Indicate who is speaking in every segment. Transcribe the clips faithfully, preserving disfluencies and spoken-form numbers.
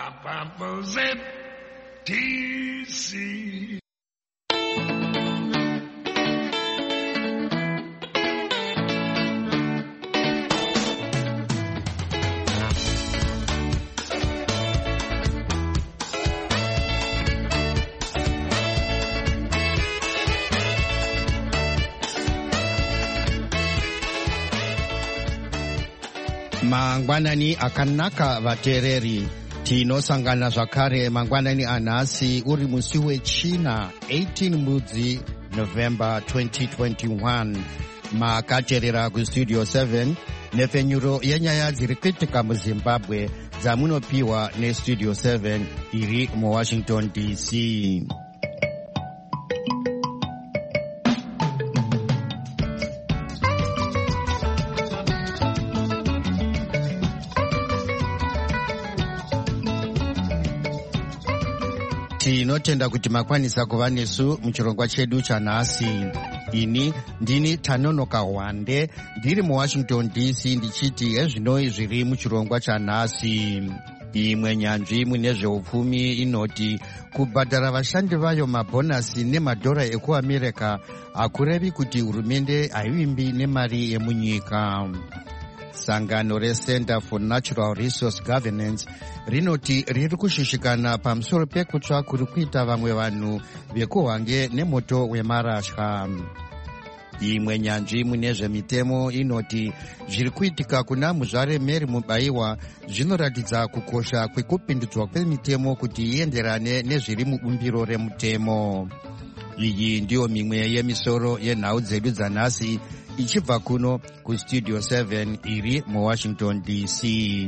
Speaker 1: Z T C.
Speaker 2: Mangwanani akanaka vatereri tinosangana zvakare mangwanani anhasi uri musi wechina eighteen mudzi November twenty twenty-one. Makaterera kustudio seven nepfenyuro yenyaya dziri kuitika muZimbabwe dzamunopiwa nestudio seven iri muWashington D C. Tinotenda kuti makwanisa kuva nesu muchirongwa chedu chanhasi. Ini ndini Tanonoka Wande ndiri muWashington D C ndichiti ezvinoi zviri muchirongwa chanhasi. Imwe nyanzvi mune zveupfumi inoti kubhadhara vashandi vayo mabhonasi nemadhora ekuAmerica akurevi kuti hurumende haivimbi nemari yemunyika. Sangano reCenter for Natural Resource Governance rinoti riri kushushikana pamusoro pekutsva kuri kuita vamwe vanhu vekuhwange nemoto wemarasha. Imwe nyanzvi mune zvemitemo inoti zviri kuitika kuna muzvare Mary Mubaiwa zvinoratidza kukosha kwekupindudzwa kwemitemo kuti ienderane nezviri mubumbiro remutemo. Iyi ndiyo mimwe yemisoro yenhau dzedu dzanhasi ichibva kuno kustudio seven iri muWashington D C.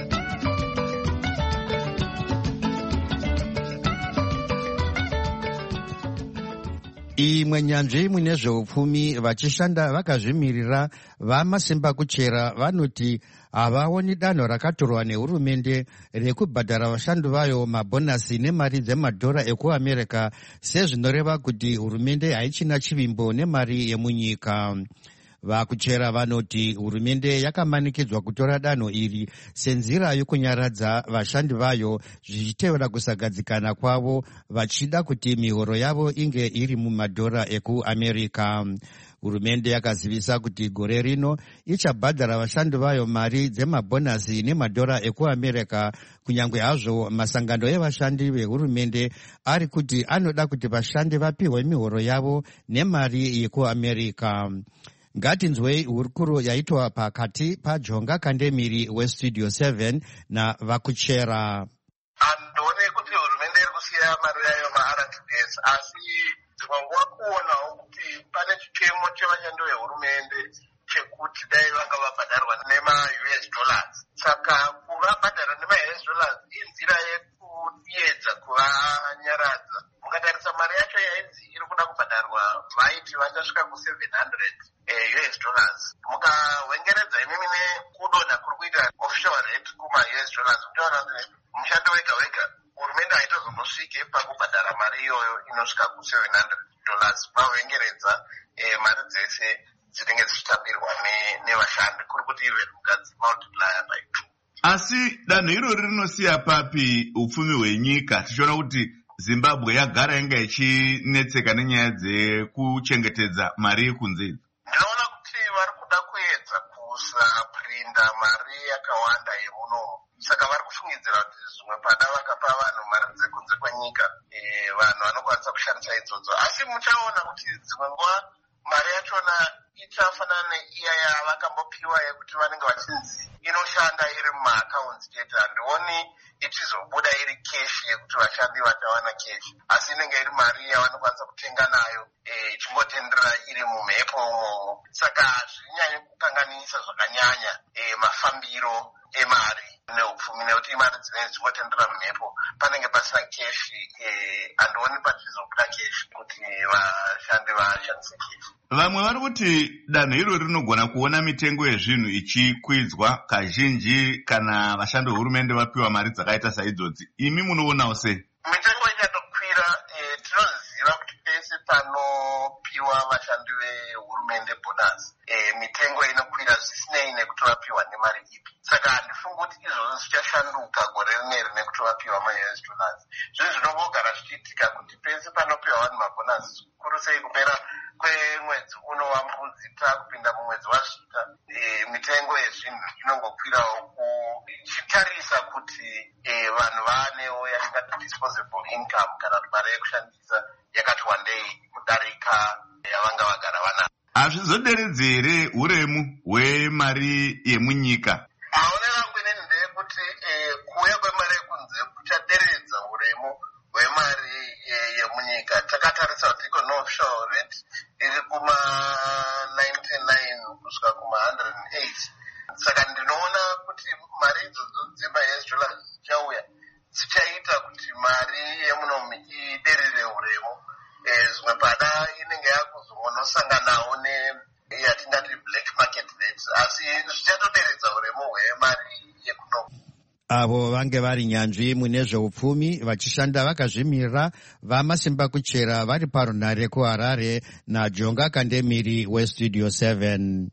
Speaker 2: Imwe nyanzvi mune zveupfumi vachishanda vakazvimirira vamasimba kuchera vanoti havaoni danho rakatorwa nehurumende rekubhadhara vashandi vayo mabhonasi nemari dzemadhora ekuAmerica sezvinoreva kuti hurumende haichina chivimbo nemari yemunyika. Vakuchera vanoti hurumende yakamanikidzwa kutora danho iri senzira yokunyaradza vashandi vayo zvichitevera kusagadzikana kwavo vachida kuti mihoro yavo inge iri mumadhora ekuAmerica. Hurumende yakazivisa kuti gore rino ichabhadhara vashandi vayo mari dzemabhonasi nemadhora ekuAmerica kunyange hazvo masangano evashandi vehurumende ari kuti anoda kuti vashandi vapiwe mihoro yavo nemari yekuAmerica. Ngatinzwei hurukuro yaitwa pakati paJonga Kandemiri westudio seven navakuchera.
Speaker 3: Handone kuti hurumende iri kusiya mari yayo maR T D S asi dzimwe kuonawo kuti pane chitemo chevashandi vehurumende chekuti dai vanga vabhadharwa nema-U S dollars. Saka kuvabhadhara nema-U S dollars inzira yekuedza kuvanyaradza. Mukatarisa mari yacho yainzi iri kuda kubhadharwa vaiti vachasvika ku-seven hundred U S dollars. Mukawengeredza imimi nekudonha kuri kuita official rate kuma-U S dollars kutaura kuti mushando wega wega hurumende haitozongosvike pakubhadhara mari iyoyo inosvika ku-seven hundred dollars vawengeredza mari dzese dzinenge dzichitambirwa nevashandi kuri kuti ive mukadzi multiplier by two.
Speaker 4: Asi danho irori rinosiya papi upfumi hwenyika? Tichiona kuti Zimbabwe yagara inga ichinetseka nenyaya dzekuchengetedza mari yekunze.
Speaker 3: Ndinoona kuti vari kuda kuedza kusaprinda mari yakawanda yemunomu. Saka vari kufungidzira kuti zvimwe pada vakapa vanhu mari dzekunze kwenyika vanhu vanokwanisa kushandisa idzodzo. Asi muchaona kuti dzimwe nguva mari yachona ichafanana neiya yavakambopiwa yekuti vanenge vachinzi inoshanda iri mumaakaunti chete. Handioni ichizobuda iri keshi yekuti vashandi vachawana keshi, asi inenge iri mari yavanokwanisa kutenga nayo ichingotendera iri mumhepo umomo. Saka hazvinyanyi kukanganisa zvakanyanya mafambiro emari neupfumi nekuti imari dzinenge dzichingotendera mumhepo panenge pasina keshi. Handioni pachizobuda keshi kuti vashandi vashandise keshi.
Speaker 4: Vamwe vari kuti danho iro rinogona kuona mitengo yezvinhu ichikwidzwa kazhinji kana vashandi vehurumende vapiwa mari dzakaita saidzodzi. Imi munoonawo sei?
Speaker 3: Mitengo ichatokwira. Tinoziva kuti pese panopiwa kupiwa vashandi vehurumende bonasi e, mitengo inokwira zvisinei nekuti vapiwa nemari ipi. Saka handifungi kuti izvozvo zvichashanduka gore rineri nekuti vapiwa ma-us dollars. Zvinhu zvinongogara zvichiitika kuti pese panopiwa vanhu mabonasi, zvikuru sei kupera kwemwedzi uno wambudzi takupinda mumwedzi wasvika, e, mitengo yezvinhu inongokwirawo kuchitarisa kuti e, vanhu vaanewo yatingati disposable income kana kuti mari yekushandisa yakati wandei kudarika yavanga vagara vanayo.
Speaker 4: Hazvizoderedzi here uremu hwemari yemunyika?
Speaker 3: Aone rangu inini ndeyekuti kuuya kwemari yekunze kuchaderedza uremu hwemari yemunyika. Takatarisa kuti iko offshore rate iri kuma ninety-nine kusvika kuma one hundred eight. Saka ndinoona kuti mari idzodzo dzema-us dollars dzichauya dzichaita kuti mari yemunomu iderere uremu. Zvimwe pada inenge yakuzongonosanganawo neyatingati black market rate, asi zvichatoderedza uremu hwemari yekunomu.
Speaker 2: Avo vange vari nyanzvi mune zveupfumi vachishanda vakazvimirira vamasimba kuchera vari parunhare kuHarare naJonga Kandemiri weStudio seven.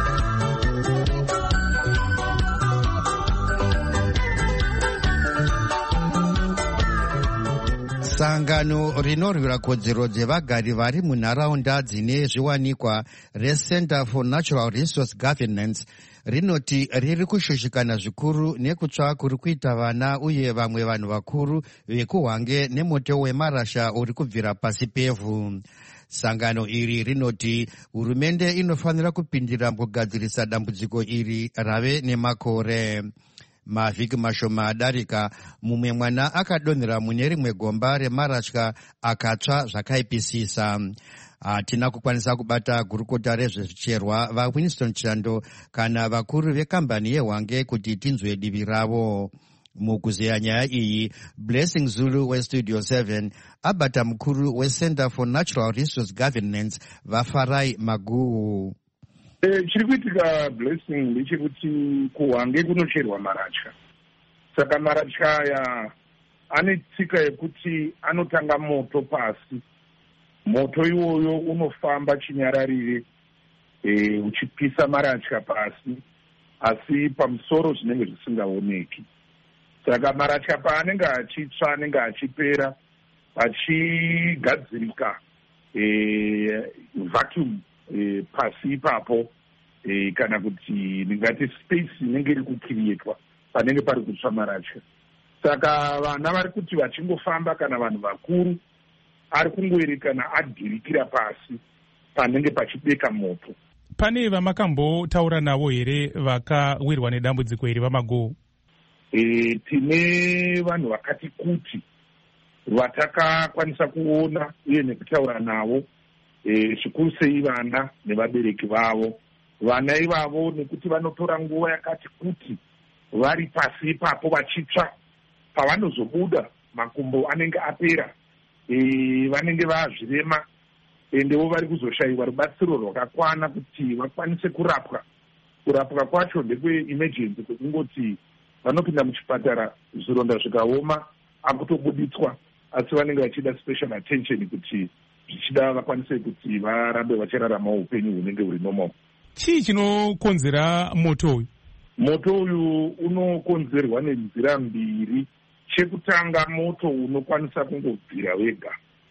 Speaker 2: Sangano rinorwira kodzero dzevagari vari munharaunda dzine zviwanikwa reCenter for Natural Resource Governance rinoti riri kushushikana zvikuru nekutsva kuri kuita vana uye vamwe vanhu vakuru vekuhwange nemoto wemarasha uri kubvira pasi pevhu. Sangano iri rinoti hurumende inofanira kupindira mukugadzirisa dambudziko iri rave nemakore. Mavhiki mashoma adarika, mumwe mwana akadonhera mune rimwe gomba remarasha akatsva zvakaipisisa. Hatina kukwanisa kubata gurukota rezvezvicherwa vaWinston Chando kana vakuru vekambani yehwange kuti tinzwe divi ravo. Mukuzeya nyaya iyi, Blessing Zulu weStudio seven abata mukuru weCenter for Natural Resource Governance vaFarai Maguhu.
Speaker 5: Chiri kuitika Blessing ndechekuti kuhwange kunocherwa maratya. Saka maratya aya ane tsika yekuti anotanga moto pasi. Moto iwoyo unofamba chinyararire e, uchipisa maratya pasi, asi pamusoro zvinenge zvisingaoneki. Saka maratya paanenge achitsva anenge achipera achigadzirika e, vacuum e, pasi ipapo e, kana kuti ndingati space inenge iri kukirietwa panenge pari kutsva maratya. Saka vana vari kuti vachingofamba kana vanhu vakuru ari kungoerekana adhirikira pasi panenge pachibeka moto.
Speaker 6: Pane vamakambotaura navo here vakawirwa nedambudziko iri vaMaguhu?
Speaker 5: E, tine vanhu vakati kuti vatakakwanisa kuona uye nekutaura navo, e, zvikuru sei vana nevabereki vavo. Vana ivavo nekuti vanotora nguva yakati kuti vari pasi ipapo vachitsva, pavanozobuda makumbo anenge apera, e, vanenge vazvirema endewo vari kuzoshayiwa rubatsiro rwakakwana kuti vakwanise kurapwa. Kurapwa kwacho ndekwe-emergency, kwekungoti vanopinda muchipatara zvironda zvikaoma akutobuditswa, asi vanenge vachida special attention kuti zvichida vakwanise kuti varambe vachiraramawo upenyu hunenge huri normal.
Speaker 6: Chii chinokonzera moto uyu?
Speaker 5: Moto uyu unokonzerwa nenzira mbiri. Chekutanga, moto unokwanisa kungobvira wega,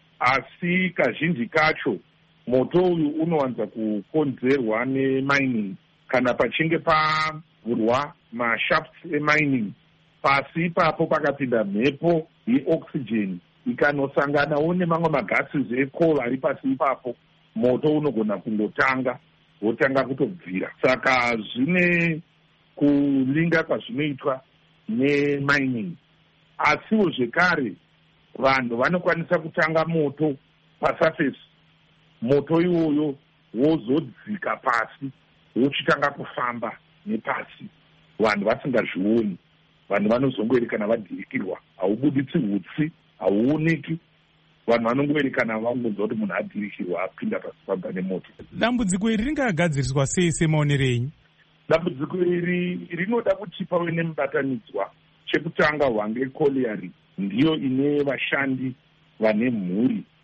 Speaker 5: asi kazhinji kacho moto uyu unowanza kukonzerwa nemining. Kana pachinge pavhurwa mashafts emining, pasi ipapo pakapinda mhepo yeoxygen ikanosanganawo nemamwe magases ecoal ari pasi ipapo, moto unogona kungotanga wotanga kutobvira. Saka zvine kulinga kwazvinoitwa nemining. Asiwo zvekare vanhu vanokwanisa kutanga moto pasurface, moto iwoyo wozodzika pasi wochitanga kufamba nepasi, vanhu vasingazvioni. Vanhu vanozongoerekana vadhirikirwa, haubuditsi hutsi, hauoneki. Vanhu vanongoerekana vangonzwa kuti munhu adhirikirwa apinda pasi pamba nemoto.
Speaker 6: Dambudziko iri ringagadziriswa sei semaonero enyu?
Speaker 5: Dambudziko iri rinoda kuti pave nemubatanidzwa. Chekutanga, hwange colliery ndiyo ine vashandi vane mhuri.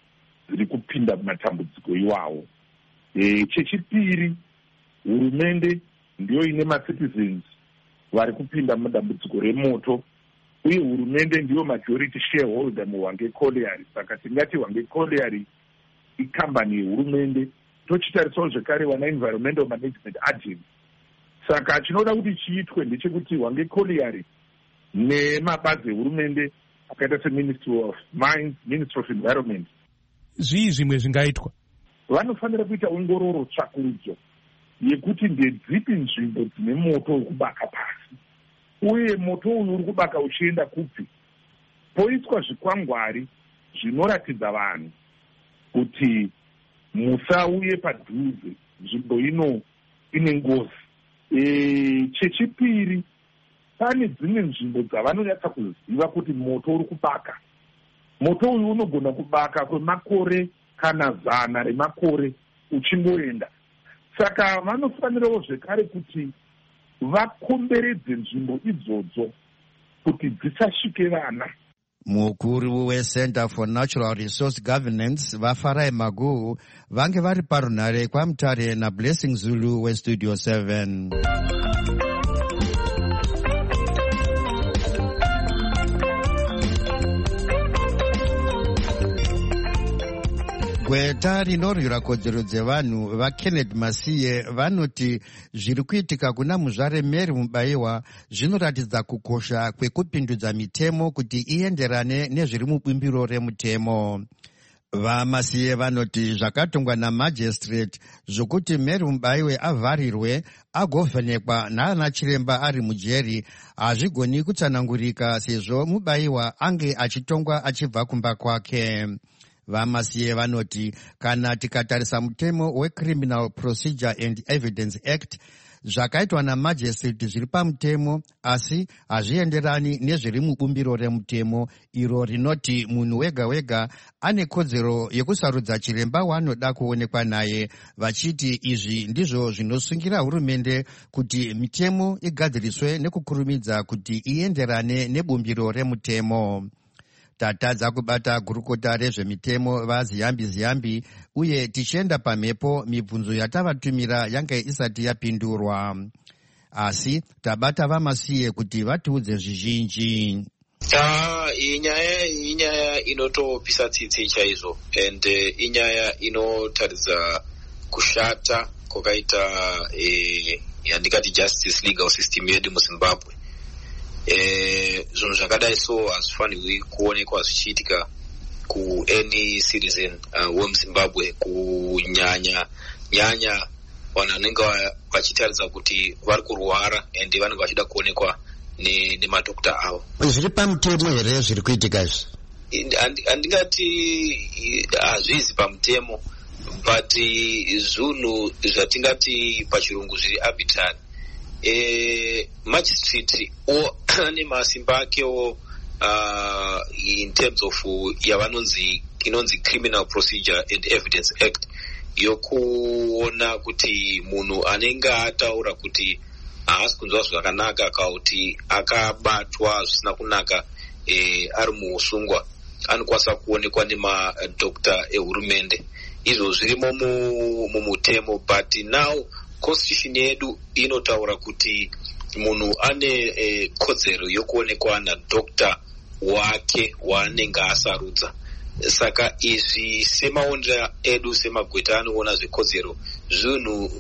Speaker 5: dziri kupinda mumatambudziko iwawo. E, chechipiri, hurumende ndiyo ine macitizens vari kupinda mudambudziko remoto, uye hurumende ndiyo majority shareholder muHwange Colliery. Saka tingati Hwange Colliery ikambani yehurumende, tochitarisawo zvekare wana environmental management agency. Saka chinoda kuti chiitwe ndechekuti Hwange Colliery nemabazi ehurumende akaita seministry of mines, ministry of environment,
Speaker 6: zvii zvimwe zvingaitwa?
Speaker 5: vanofanira kuita ongororo, tsvakurudzo yekuti ndedzipi nzvimbo dzine moto uri kubaka pasi, uye moto uyu uri kubaka uchienda kupi. Poiswa zvikwangwari zvinoratidza vanhu kuti musauye padhuze, nzvimbo ino ine ngozi. E, chechipiri, pane dzimwe nzvimbo dzavanonyatsa kuziva kuti moto uri kubaka. Moto uyu unogona kubaka kwemakore kana zana remakore uchingoenda. Saka vanofanirawo zvekare kuti vakomberedze nzvimbo idzodzo kuti dzisasvike vana.
Speaker 2: Mukuru weCenter for Natural Resource Governance Vafarai Magu vange vari parunhare kwaMutare naBlessing Zulu weStudio seven. Gweta rinorwira kodzero dzevanhu vaKenneth Masiye vanoti zviri kuitika kuna muzvare Mary Mubayiwa zvinoratidza kukosha kwekupindudza mitemo kuti ienderane nezviri mubumbiro remutemo. VaMasiye vanoti zvakatongwa namajistrate zvokuti Mary Mubayiwa avharirwe agovhenekwa naana chiremba ari mujeri hazvigoni kutsanangurika sezvo Mubayiwa ange achitongwa achibva kumba kwake. VaMasiye vanoti kana tikatarisa mutemo weCriminal Procedure and Evidence Act zvakaitwa namajistrate zviri pamutemo asi hazvienderani nezviri mubumbiro remutemo iro rinoti munhu wega wega ane kodzero yekusarudza chiremba waanoda kuonekwa naye, vachiti izvi ndizvo zvinosungira hurumende kuti mitemo igadziriswe nekukurumidza kuti ienderane nebumbiro remutemo. Tatadza kubata gurukota rezvemitemo vaZiyambi Ziyambi uye tichienda pamhepo mibvunzo yatavatumira yange isati yapindurwa, asi tabata VaMasiye kuti vatiudze zvizhinji.
Speaker 7: Ah, inyaya inyaya inotopisa tsitsi chaizvo, and uh, inyaya inotaridza kushata kwakaita eh, yandikati justice legal system yedu muZimbabwe. Eh, zvinhu zvakadai so hazvifanirwi kuonekwa zvichiitika ku any citizen uh, wemuZimbabwe, kunyanya nyanya vanhu vanenge vachitaridza kuti vari kurwara and vanenge vachida kuonekwa nemadhokta avo.
Speaker 2: Zviri pamutemo here zviri kuitika izvi?
Speaker 7: Handingati hazvizi pamutemo, but zvinhu zvatingati pachirungu zviri arbitrary. Eh, magistrate o ane masimba akewo uh, in terms of yavanonzi inonzi Criminal Procedure and Evidence Act, yokuona kuti munhu anenge ataura kuti haasi kunzwa zvakanaka kana kuti akabatwa zvisina kunaka eh, ari muusungwa anokwanisa kuonekwa nemadhokta ehurumende. Izvo zvirimo mumutemo, but now constitution yedu inotaura kuti munhu ane eh, kodzero yokuonekwa nadhokta wake waanenge asarudza. Saka izvi semaonera edu semagweta anoona zvekodzero zvinhu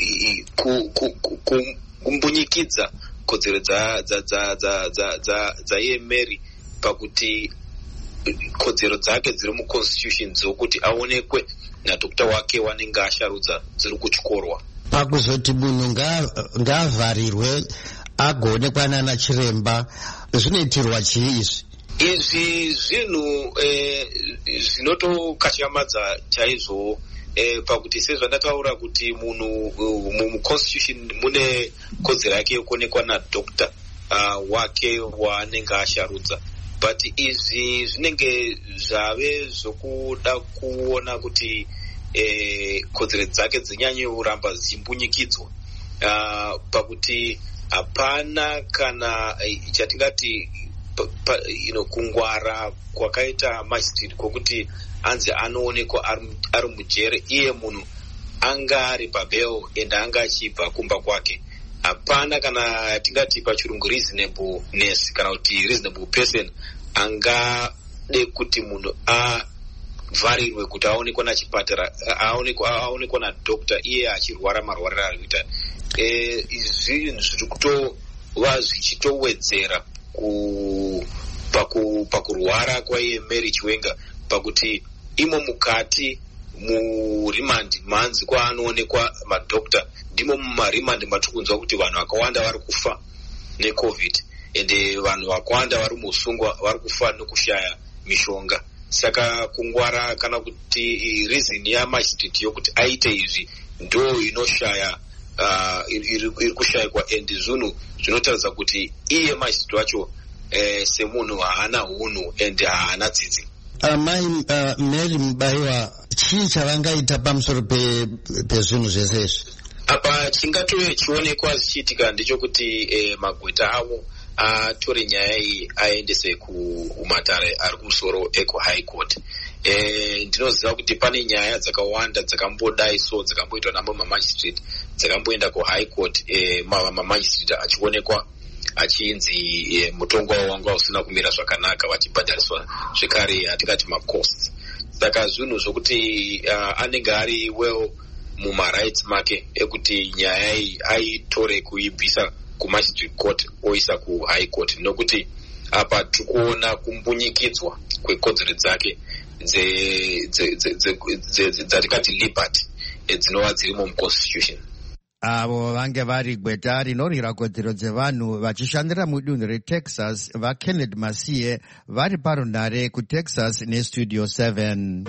Speaker 7: kumbunyikidza kodzero dzaiye Mary pakuti kodzero dzake dziri muconstitution dzokuti aonekwe nadhokta wake wanenge asharudza dziri kutyorwa.
Speaker 2: Pakuzoti munhu ngaavharirwe agoonekwa nana chiremba zvinoitirwa chii izvi?
Speaker 7: Izvi zvinhu eh, zvinotokatyamadza chaizvo eh, pakuti sezvandataura kuti munhu muconstitution mune kodzero yake yokuonekwa nadhokta uh, wake waanenge asharudza, but izvi zvinenge zvave zvokuda kuona kuti eh, kodzero dzake dzinyanye kuramba dzichimbunyikidzwa uh, pakuti hapana kana eh, chatingati you know, kungwara kwakaita magistrate kwokuti anzi anoonekwa ari mujere iye munhu anga ari pabail ende anga achibva kumba kwake. Hapana kana tingati pachirungu reasonableness kana kuti reasonable person angade kuti munhu avharirwe kuti aonekwa nachipatara, aonekwa nadhokta iye achirwara marwariro ari kuita. Izvi zviri kutova zvichitowedzera pakurwara kwaiye Mary Chiwenga, pakuti imo mukati murimandi manzi kwaanoonekwa madhokta ndimo mumarimandi matikunzwa kuti vanhu vakawanda vari kufa necovid ende vanhu vakawanda vari musungwa vari kufa nokushaya mishonga. Saka kungwara kana kuti reason yamagistrate yokuti aite izvi ndo inoshaya uh, iri kushayikwa ende zvinhu zvinotaridza kuti iye magistrate wacho eh, semunhu haana unhu ende haana tsitsi.
Speaker 2: Amai uh, Mary Mubaiwa, chii chavangaita pamusoro pezvinhu zvese izvi?
Speaker 7: Apa chingatove chionekwa zichiitika ndechokuti eh, magweta avo atore nyaya iyi aendese kumatare ari kumusoro eko high court. Eh, ndinoziva kuti pane nyaya dzakawanda dzakambodai so dzakamboitwa namamwe mamagistrate dzakamboenda kuhigh court, eh, mamagistrate achionekwa achinzi e, mutongo wangu usina kumira zvakanaka vachibhadhariswa zvekare atingati macost. Saka zvinhu zvokuti uh, anenge ari well mumarights make ekuti nyaya iyi aitore kuibvisa kumagistrate court oisa kuhigh court, nokuti apa tikuona kumbunyikidzwa kwekodzero dzake dzatingati liberty dzinova dzirimo muconstitution.
Speaker 2: Avo vange vari gweta rinorwira kodzero dzevanhu vachishandira mudunhu reTexas vaKenneth Masiye vari parunhare kuTexas neStudio seven.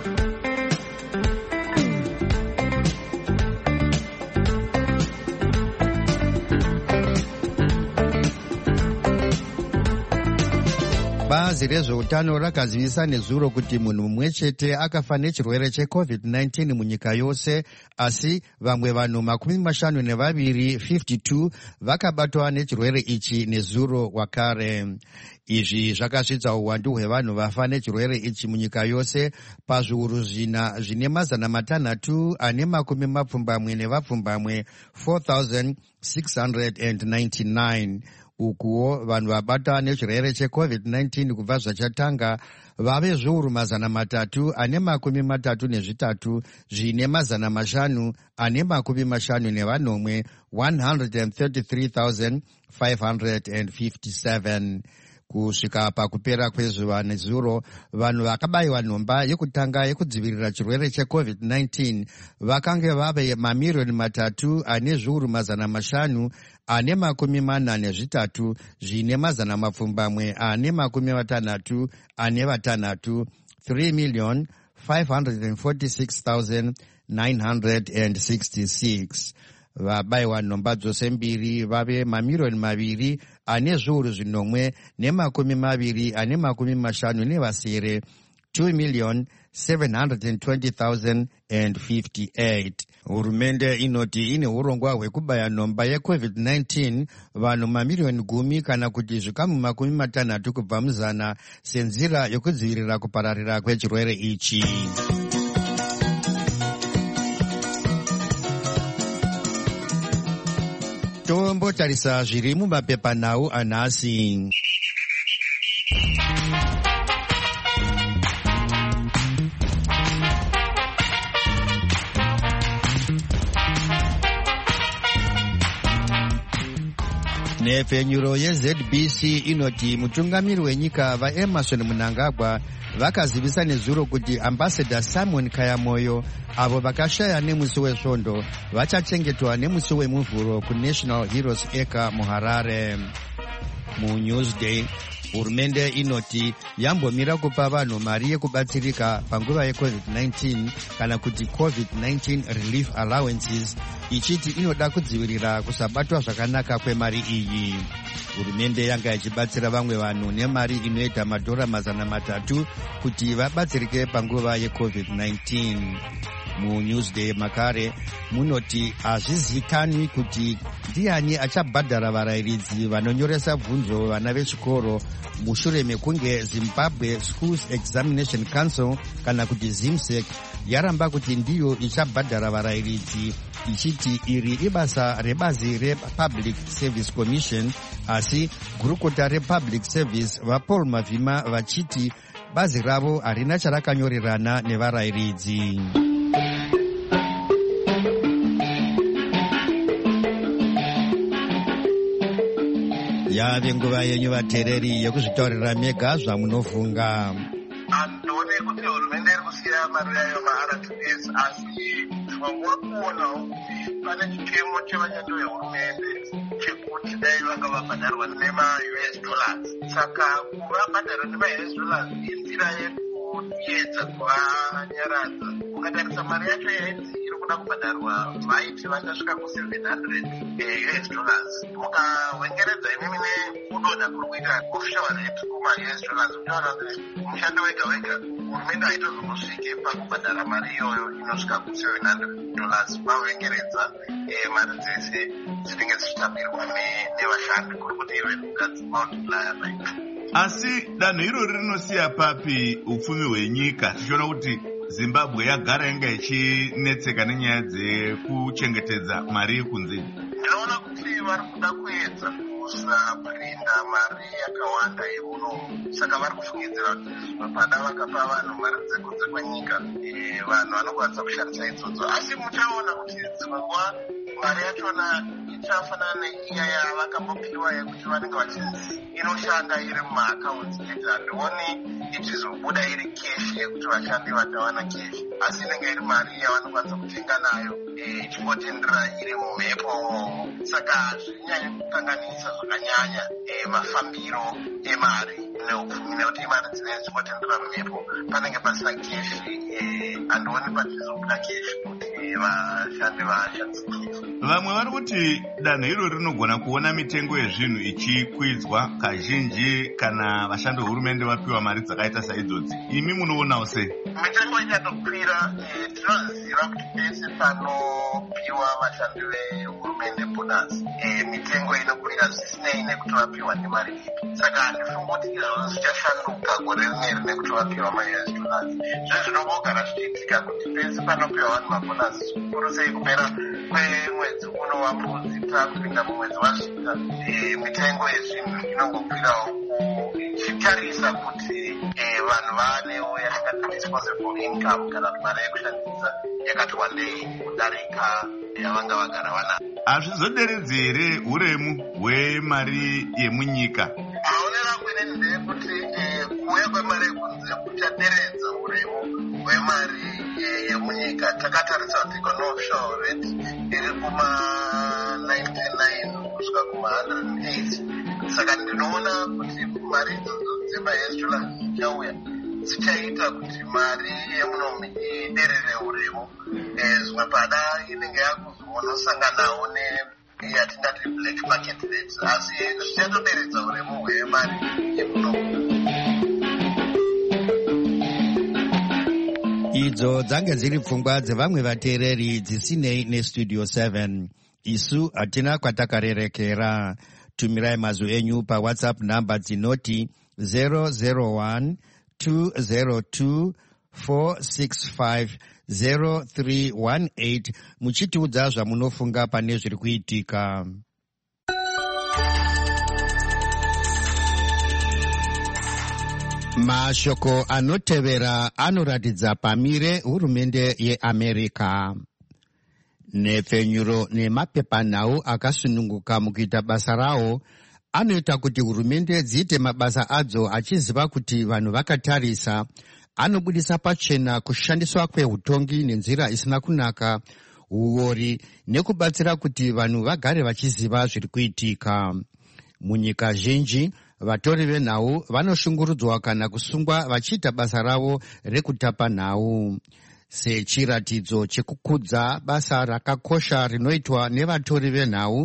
Speaker 2: Bazi rezveutano rakazivisa nezuro kuti munhu mumwe chete akafa nechirwere checovid nineteen munyika yose, asi vamwe vanhu makumi mashanu nevaviri fifty-two vakabatwa nechirwere ichi nezuro wakare. Izvi zvakasvitsa uwandu hwevanhu vafa nechirwere ichi munyika yose pazviuru zvina zvine mazana matanhatu ane makumi mapfumbamwe nevapfumbamwe four thousand six hundred ninety-nine. Ukuwo vanhu vabata nechirwere checovid nineteen kubva zvachatanga vave zviuru mazana matatu ane makumi matatu nezvitatu zvine mazana mashanu ane makumi mashanu nevanomwe one hundred thirty-three thousand five hundred fifty-seven. Kusvika pakupera kwezuva nezuro, vanhu vakabayiwa nhomba yekutanga yekudzivirira chirwere checovid nineteen vakange vave mamiriyoni matatu ane zviuru mazana mashanu ane makumi mana nezvitatu zvine mazana mapfumbamwe ane makumi matanhatu ane vatanhatu three million five hundred forty-six thousand nine hundred sixty-six. Vabayiwa nhomba dzose mbiri vave mamiriyoni maviri ane zviuru zvinomwe nemakumi maviri ane makumi mashanu nevasere two million seven hundred twenty thousand fifty-eight. Hurumende inoti ine urongwa hwekubaya nhomba yecovid nineteen vanhu mamiriyoni gumi kana kuti zvikamu makumi matanhatu kubva muzana senzira yokudzivirira kupararira kwechirwere ichi. Tombotarisa zviri mumapepanhau anhasi. Nepfenyuro yeZ B C inoti mutungamiri wenyika vaEmerson Mnangagwa vakazivisa nezuro kuti Ambassador Simon Kayamoyo avo vakashaya nemusi wesvondo vachachengetwa nemusi wemuvhuro kuNational Heroes Acre muHarare. MuNewsday, hurumende inoti yambomira kupa vanhu mari yekubatsirika panguva yecovid nineteen kana kuti covid nineteen relief allowances, ichiti inoda kudzivirira kusabatwa zvakanaka kwemari iyi. Hurumende yanga ichibatsira vamwe vanhu nemari inoita madhora mazana matatu kuti vabatsirike panguva yecovid nineteen. muNewsday makare munoti hazvizikanwi kuti ndiani achabhadhara varayiridzi vanonyoresa bvunzo vana vechikoro mushure mekunge Zimbabwe Schools Examination Council kana kuti ZIMSEC yaramba kuti ndiyo ichabhadhara varayiridzi ichiti iri ibasa rebazi rePublic Service Commission, asi gurukota rePublic Service vaPaul Mavhima vachiti bazi ravo harina charakanyorerana nevarayiridzi. Yave nguva yenyu vateereri yekuzvitaurira mega zvamunofunga.
Speaker 3: Handone kuti hurumende iri kusiya mari yayo ma-R T P S, asi tinongori kuonawo kuti pane chitemo chevashandi vehurumende chekuti dai vanga vabhadharwa nema-U S dollars. Saka kuvabhadhara nema-U S dollars inzira yekuedza kuvanyaradza. Ukatarisa mari yacho yainzi iri kuda kubhadharwa vaiti vachasvika ku-seven hundred U S dollars. Mukawengeredza imimi nekudonha kuri kuita offshore rate kuma-U S dollars, kutaura kuti mushando wega wega hurumende haitozongosvike pakubhadhara mari iyoyo inosvika ku-seven hundred dollars vawengeredza mari dzese dzinenge dzichitambirwa nevashandi kuri kuti ive multiplier rate.
Speaker 4: Asi danho irori rinosiya papi upfumi hwenyika tichiona kuti Zimbabwe yagara inga ichinetseka nenyaya dzekuchengetedza mari yekunze?
Speaker 3: Ndinoona kuti vari kuda kuedza kusaprinda mari yakawanda yemunomu, saka vari kufungidzira kuti pada vakapa vanhu mari dzekunze kwenyika vanhu vanokwanisa kushandisa idzodzo. Asi muchaona kuti dzimwe nguva mari yachona ichafanana neiya yavakambopiwa yekuti vanenge vachinzi inoshanda iri mumaakaunti eti handioni ichizobuda iri keshi yekuti vashandi vatawana keshi, asi inenge iri mari yavanokwanisa kutenga nayo ichingotendera iri mumhepo. Saka hazvinyanyi kukanganisa zvakanyanya mafambiro emari neupfumi, nekuti mari dzinenge dzichingotendera mumhepo panenge pasina keshi. Handioni pachizobuda keshi kuti vashandi vashandise keshi.
Speaker 4: Vamwe vari kuti danho iro rinogona kuona mitengo yezvinhu ichikwidzwa kazhinji kana vashandi vehurumende vapiwa mari dzakaita saidzodzi. Imi munoonawo sei?
Speaker 3: Mitengo ichatokwira. Tinoziva kuti pese panopiwa vashandi vehurumende bonus mitengo inokwira zvisinei nekuti vapiwa nemari ipi. Saka handifungi kuti izvozvo zvichashanduka gore rineri nekuti vapiwa ma-U S dollars. Zvo zvinongogara zvichiitika kuti pese panopiwa vanhu mabonus, zvikuru sei kupera kwemwedzi uno wambudzi takupinda mumwedzi wasvika, mitengo yezvinhu inongokwirawo ichitarisa kuti vanhu vanewo yatingati disposable income kana kuti mari yekushandisa yakati wandei kudarika yavanga vagara vanayo.
Speaker 4: Hazvizoderedzi here uremu hwemari yemunyika?
Speaker 3: Maonero angu inini ndeyekuti kuuya kwemari yekunze kuchaderedza uremu hwemari yemunyika. Takatarisa kuti ikono offshore rate iri kuma-ninety-nine kusvika kuma-one hundred eight. Saka ndinoona kuti mari idzodzo dzema-U S dollars dzichauya dzichaita kuti mari yemunomu iderere uremu. Zvimwe pada inenge yakuzonosanganawo neyatingati black market rates, asi zvichatoderedza uremu hwemari yemunomu.
Speaker 2: Idzo dzange dziri pfungwa dzevamwe vateereri dzisinei nestudio seven. Isu hatina kwatakarerekera. Tumirai mazwi enyu paWhatsApp namba dzinoti zero zero one two zero two four six five zero three one eight muchitiudza zvamunofunga pane zviri kuitika. Mashoko anotevera anoratidza pamire hurumende yeAmerica. Nepfenyuro nemapepanhau akasununguka mukuita basa rawo anoita kuti hurumende dziite mabasa adzo achiziva kuti vanhu vakatarisa. Anobudisa pachena kushandiswa kwehutongi nenzira isina kunaka, uori nekubatsira kuti vanhu vagare vachiziva zviri kuitika. Munyika zhinji vatori venhau vanoshungurudzwa kana kusungwa vachiita basa ravo rekutapa nhau. Sechiratidzo chekukudza basa rakakosha rinoitwa nevatori venhau,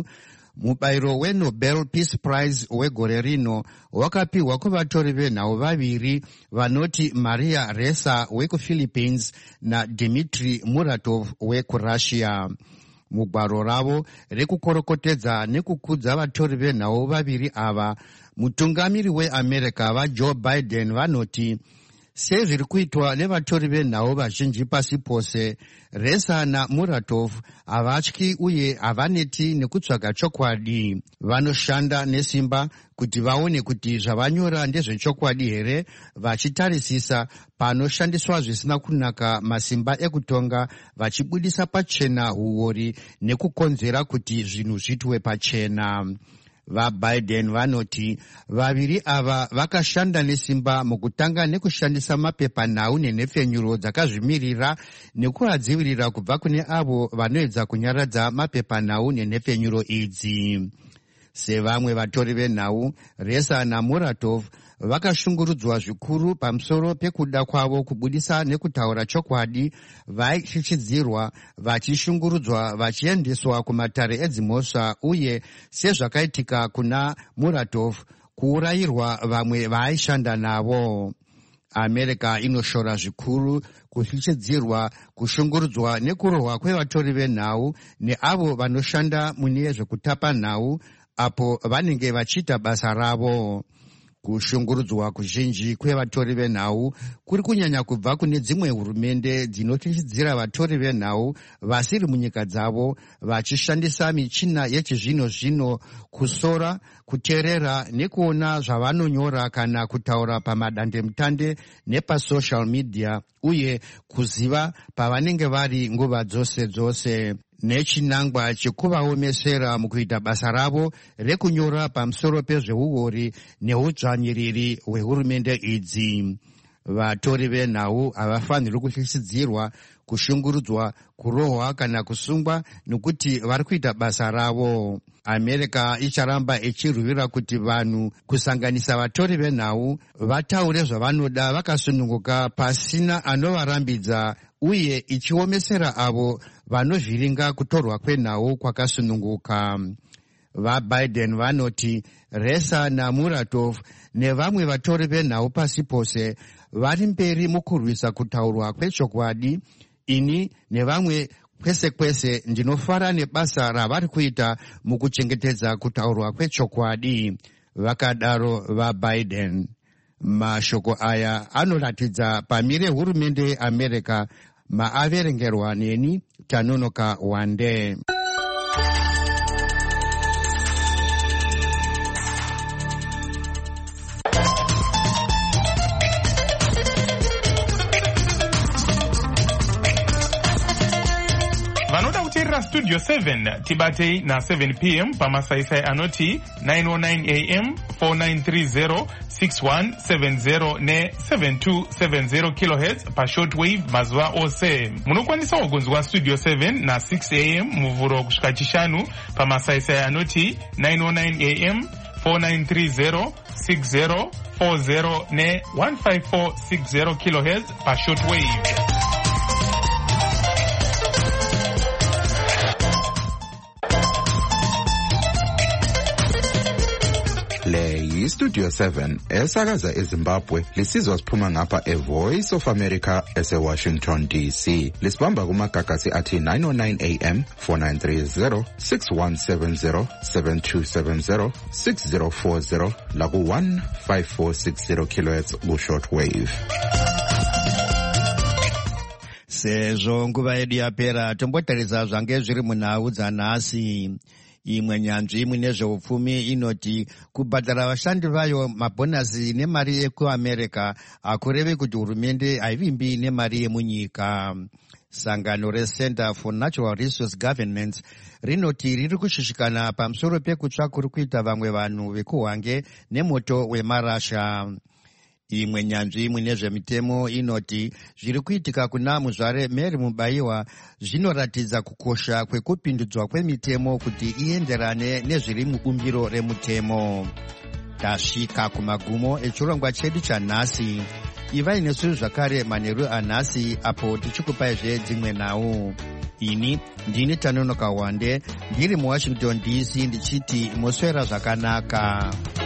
Speaker 2: mubayiro weNobel Peace Prize wegore rino wakapiwa kuvatori venhau vaviri vanoti Maria Ressa wekuPhilippines naDmitry Muratov wekurussia. Mugwaro ravo rekukorokotedza nekukudza vatori venhau vaviri ava, mutungamiri weAmerica vaJoe Biden vanoti sezviri kuitwa nevatori venhau vazhinji pasi pose, Ressa naMuratov havatyi uye havaneti nekutsvaga chokwadi. Vanoshanda nesimba kuti vaone kuti zvavanyora ndezvechokwadi here, vachitarisisa panoshandiswa zvisina kunaka masimba ekutonga, vachibudisa pachena uori nekukonzera kuti zvinhu zvitwe pachena. VaBiden vanoti vaviri ava vakashanda nesimba mukutanga nekushandisa mapepanhau nenhepfenyuro dzakazvimirira nekuvadzivirira kubva kune avo vanoedza kunyaradza mapepanhau nenhepfenyuro idzi. Sevamwe vatori venhau, Ressa naMuratov vakashungurudzwa zvikuru pamusoro pekuda kwavo kubudisa nekutaura chokwadi, vaishichidzirwa, vachishungurudzwa, vachiendeswa kumatare edzimhosva, uye sezvakaitika kuna Muratov, kuurayirwa vamwe vaaishanda navo. America inoshora zvikuru kushichidzirwa, kushungurudzwa nekurohwa kwevatori venhau neavo vanoshanda mune zvekutapa nhau apo vanenge vachiita basa ravo. Kushungurudzwa kuzhinji kwevatori venhau kuri kunyanya kubva kune dzimwe hurumende dzinotichidzira vatori venhau vasiri munyika dzavo, vachishandisa michina yechizvino-zvino kusora, kuteerera nekuona zvavanonyora kana kutaura pamadandemutande nepasocial media, uye kuziva pavanenge vari nguva dzose dzose, nechinangwa chekuvaomesera mukuita basa ravo rekunyora pamusoro pezveuori neudzvanyiriri hwehurumende idzi. Vatori venhau havafanirwi kushishitidzirwa, kushungurudzwa, kurohwa kana kusungwa nokuti vari kuita basa ravo. America icharamba ichirwira kuti vanhu, kusanganisa vatori venhau, vataure zvavanoda vakasununguka pasina anovarambidza, uye ichiomesera avo vanovhiringa kutorwa kwenhau kwakasununguka. VaBiden vanoti Ressa naMuratov nevamwe vatori venhau pasi pose vari mberi mukurwisa kutaurwa kwechokwadi. Ini nevamwe kwese kwese ndinofara nebasa ravari kuita mukuchengetedza kutaurwa kwechokwadi, vakadaro vaBiden. Mashoko aya anoratidza pamire hurumende yeAmerica, maaverengerwa neni Tanonoka Wande.
Speaker 6: Vanoda kuteerera Studio seven tibatei na seven p m pamasaisai anoti nine oh nine a m four nine three zero six one seven zero ne seven two seven zero kilohertz pa shortwave mazuva ose. Munokwanisa kugonzwa Studio seven na six a m muvhuro kusvika chishanu pamasaisai anoti nine oh nine a m four nine three zero six zero four zero ne one five four six zero kilohertz pa shortwave.
Speaker 8: Le yi-Studio seven esakaza eZimbabwe, lisizwa siphuma ngapha eVoice of America ese-Washington D C. Lisibamba kumagagasi athi nine oh nine a m four nine three zero six one seven zero seven two seven zero six zero four zero laku one five four six zero kilohertz ku-shortwave.
Speaker 2: Sezvo nguva yedu yapera, tombotarisa zvange zviri munhau dzanhasi. Imwe nyanzvi mune zveupfumi inoti kubhadhara vashandi vayo mabhonasi nemari ekuAmerica hakurevi kuti hurumende haivimbi nemari yemunyika. Sangano reCenter for Natural Resource Governance rinoti riri kushishikana pamusoro pekutsva kuri kuita vamwe vanhu vekuhwange nemoto wemarasha. Imwe nyanzvi mune zvemitemo inoti zviri kuitika kuna muzvare Mary Mubayiwa zvinoratidza kukosha kwekupindudzwa kwemitemo kuti ienderane nezviri mubumbiro remutemo. Tasvika kumagumo echirongwa chedu chanhasi. Ivai nesu zvakare manheru anhasi apo tichikupaizve dzimwe nhau. ini ndini Tanonoka Wande ndiri muWashington D C ndichiti moswera zvakanaka.